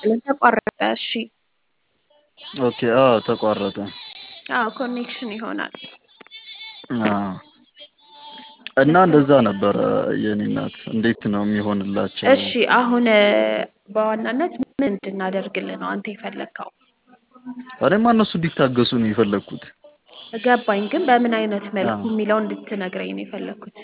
ተቋረጠ። እሺ ኦኬ ተቋረጠ። ኮኔክሽን ይሆናል። እና እንደዛ ነበረ የኔ እናት። እንዴት ነው የሚሆንላቸው? እሺ አሁን በዋናነት ምን እንድናደርግልህ ነው አንተ የፈለግከው? እኔማ እነሱ እንዲታገሱ ነው የፈለግኩት። ገባኝ፣ ግን በምን አይነት መልኩ አዎ የሚለው እንድትነግረኝ ነው የፈለግኩት።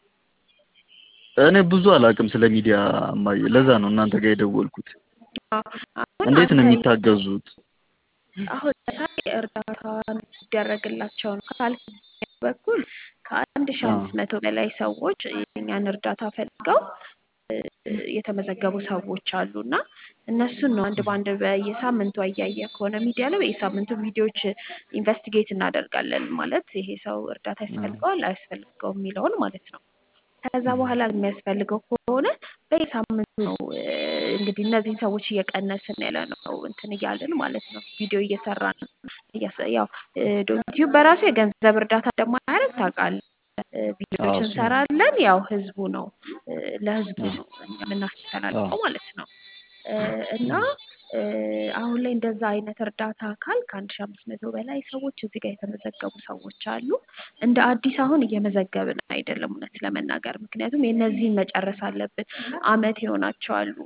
እኔ ብዙ አላውቅም ስለ ሚዲያ እማዬ፣ ለዛ ነው እናንተ ጋር የደወልኩት። አሁን እንዴት አንተ ነው የሚታገዙት? አሁን ለምሳሌ እርዳታ እንዲደረግላቸው ነው ካልክ በኩል ከ1500 በላይ ሰዎች የእኛን እርዳታ ፈልገው የተመዘገቡ ሰዎች አሉ እና እነሱን ነው አንድ በአንድ በየሳምንቱ እያየ ከሆነ ሚዲያ ላይ በየሳምንቱ ቪዲዮዎች ኢንቨስቲጌት እናደርጋለን። ማለት ይሄ ሰው እርዳታ ያስፈልገዋል አያስፈልገውም የሚለውን ማለት ነው። ከዛ በኋላ የሚያስፈልገው ከሆነ በየሳምንቱ ነው እንግዲህ እነዚህን ሰዎች እየቀነስን ያለ ነው እንትን እያልን ማለት ነው። ቪዲዮ እየሰራን ያው ዩቲዩብ በራሱ የገንዘብ እርዳታ እንደማያደርግ ታውቃለህ። ቪዲዮዎች አዎ እሱ እንሰራለን፣ ያው ህዝቡ ነው ለህዝቡ አዎ ነው እኛ የምናስተላልፈው ማለት ነው። እና አሁን ላይ እንደዛ አይነት እርዳታ አካል ከ1500 በላይ ሰዎች እዚህ ጋር የተመዘገቡ ሰዎች አሉ። እንደ አዲስ አሁን እየመዘገብን አይደለም እውነት ለመናገር፣ ምክንያቱም የእነዚህን መጨረስ አለብን። አመት የሆናቸው አሉ፣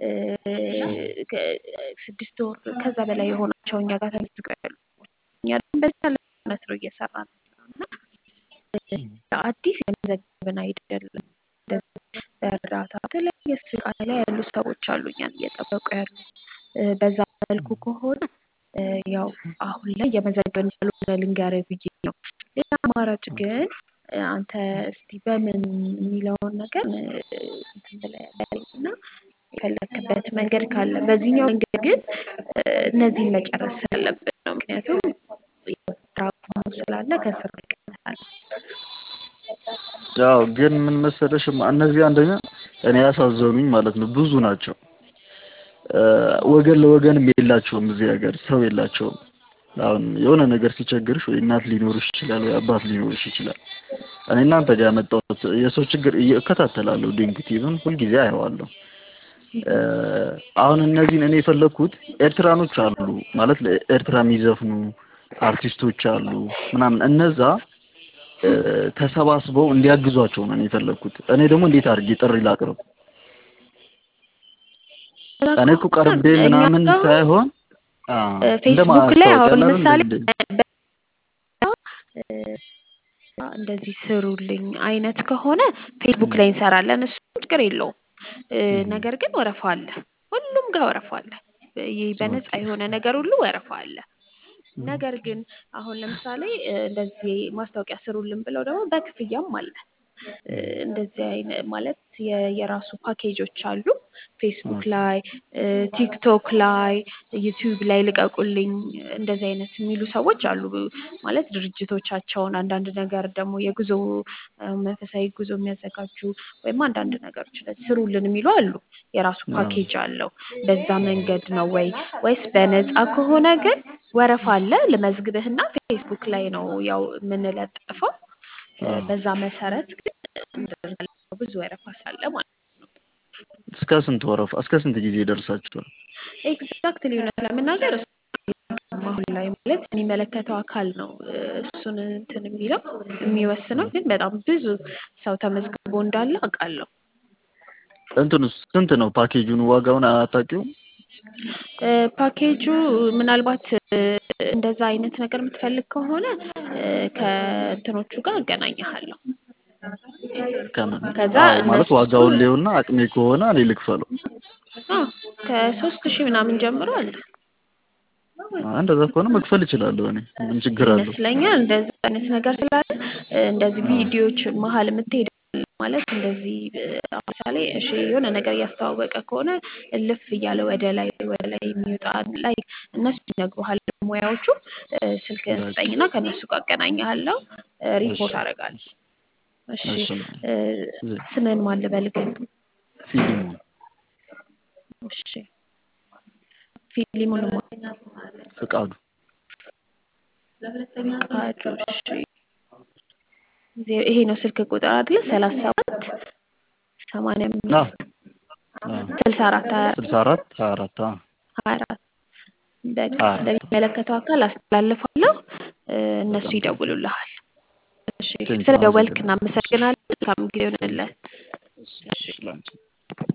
6 ወር ከዛ በላይ የሆናቸው እኛ ጋር ተመዝግበው ያሉ። እኛ ደግሞ በተቻለ እውነት ነው እየሰራን ነው እና አዲስ የመዘገብን አይደለም። በእርዳታ በተለያየ ስቃይ ላይ ያሉ ሰዎች አሉ እኛን እየጠበቁ ያሉ። በዛ መልኩ ከሆነ ያው አሁን ላይ የመዘገብን ያልሆነ ልንገርህ ብዬ ነው። ሌላ አማራጭ ግን አንተ እስቲ በምን የሚለውን ነገር እንትን ብለህ ያለኝ እና የፈለክበት መንገድ ካለ በዚህኛው መንገድ ግን እነዚህን መጨረስ ስላለብን ነው። ምክንያቱም ትራፊክ ስላለ ከስር ይቀጥላል። ያው ግን ምን መሰለሽ እነዚህ አንደኛ እኔ ያሳዘኑኝ ማለት ነው ብዙ ናቸው። ወገን ለወገንም የላቸውም እዚህ ሀገር ሰው የላቸውም። አሁን የሆነ ነገር ሲቸግርሽ ወይ እናት ሊኖርሽ ይችላል ወይ አባት ሊኖርሽ ይችላል። እኔ እናንተ ጋር ያመጣሁት የሰው ችግር እከታተላለሁ፣ ድንግቲቭን ሁልጊዜ አየዋለሁ። አሁን እነዚህን እኔ የፈለኩት ኤርትራኖች አሉ ማለት ለኤርትራ የሚዘፍኑ አርቲስቶች አሉ ምናምን፣ እነዛ ተሰባስበው እንዲያግዟቸው ነው የፈለኩት። እኔ ደግሞ እንዴት አድርጌ ጥሪ ላቅርብ? እኔ እኮ ቀርቤ እኛ ምናምን ጋር ሳይሆን እንደ ፌስቡክ ላይ ማስታወቂያ አሁን አለ አይደል ምሳሌ እንደዚህ እንደዚህ ስሩልኝ አይነት ከሆነ ፌስቡክ ላይ እንሰራለን። እሱ ችግር የለውም። ነገር ግን ወረፋ አለ፣ ሁሉም ጋር ወረፋ አለ። ይህ በነፃ ኦኬ የሆነ ነገር ሁሉ ወረፋ አለ። ነገር ግን አሁን ለምሳሌ እንደዚህ ማስታወቂያ ስሩልን ብለው ደግሞ በክፍያም አለ። እንደዚህ አይነት ማለት የራሱ ፓኬጆች አሉ። ፌስቡክ ኦኬ ላይ፣ ቲክቶክ ላይ፣ ዩቲዩብ ላይ ልቀቁልኝ እንደዚህ አይነት የሚሉ ሰዎች አሉ። ማለት ድርጅቶቻቸውን አንዳንድ ነገር ደግሞ የጉዞ መንፈሳዊ ጉዞ የሚያዘጋጁ ወይም አንዳንድ ነገሮች እንደዚህ ስሩልን የሚሉ አሉ። የራሱ ፓኬጅ አለው። በዛ መንገድ ነው ወይስ በነፃ ከሆነ ግን ወረፋ አለ። ልመዝግብህና ፌስቡክ ላይ ነው ያው የምንለጥፈው። በዛ መሰረት ግን እንደርጋለን። ብዙ ወረፋ ስላለ ማለት ነው። እስከ ስንት ወረፋ እስከ ስንት ጊዜ ይደርሳችኋል? ኤግዛክትሊ እውነት ለመናገር አሁን ላይ ማለት የሚመለከተው አካል ነው እሱን እንትን የሚለው የሚወስነው። ግን በጣም ብዙ ሰው ተመዝግቦ እንዳለ አውቃለሁ። እንትኑስ ስንት ነው ፓኬጁን? ዋጋውን አታውቂውም? ፓኬጁ ምናልባት እንደዛ አይነት ነገር የምትፈልግ ከሆነ ከእንትኖቹ ጋር አገናኝሃለሁ። ከምን? ከዛ አዎ ማለት እነሱ ዋጋውን ሊሆንና አቅሜ ከሆነ እኔ ልክፈለው። ከ3000 ምናምን ጀምሮ አለ እንደዛ ከሆነ መክፈል እችላለሁ እኔ። ምን ችግር አለው? ይመስለኛል። እንደዚህ አይነት ነገር ስላለ እንደዚህ ቪዲዮዎች መሀል የምትሄድ ማለት እንደዚህ ለምሳሌ እሺ የሆነ ነገር እያስተዋወቀ ከሆነ እልፍ እያለ ወደ ላይ የሚወጣ ላይ እነሱ ይነግሩሃል ሙያዎቹ። ስልክህን በቃ ስጠኝና ከእነሱ ጋር አገናኝሃለሁ፣ እሺ ሪፖርት አደርጋለሁ። እሺ እሺ ስምህን ማን ልበል ግን? ፊሊሞን እሺ ፊሊሙን ፍቃዱ ፍቃዱ። እሺ ይሄ ነው ስልክ ቁጥር አይደለ? 37 አ 85 64 24 64 24 24 በቃ 24 ለሚመለከተው አካል አስተላልፋለሁ። እነሱ በጣም ቴንክ ዩ ይደውሉልሃል። እሺ ቴንክ ዩ ስለደወልክ አመሰግናለሁ። እናመሰግናለን። መልካም ጊዜ ቴንክ ይሆንልህ። ዩ እሺ ላንቺ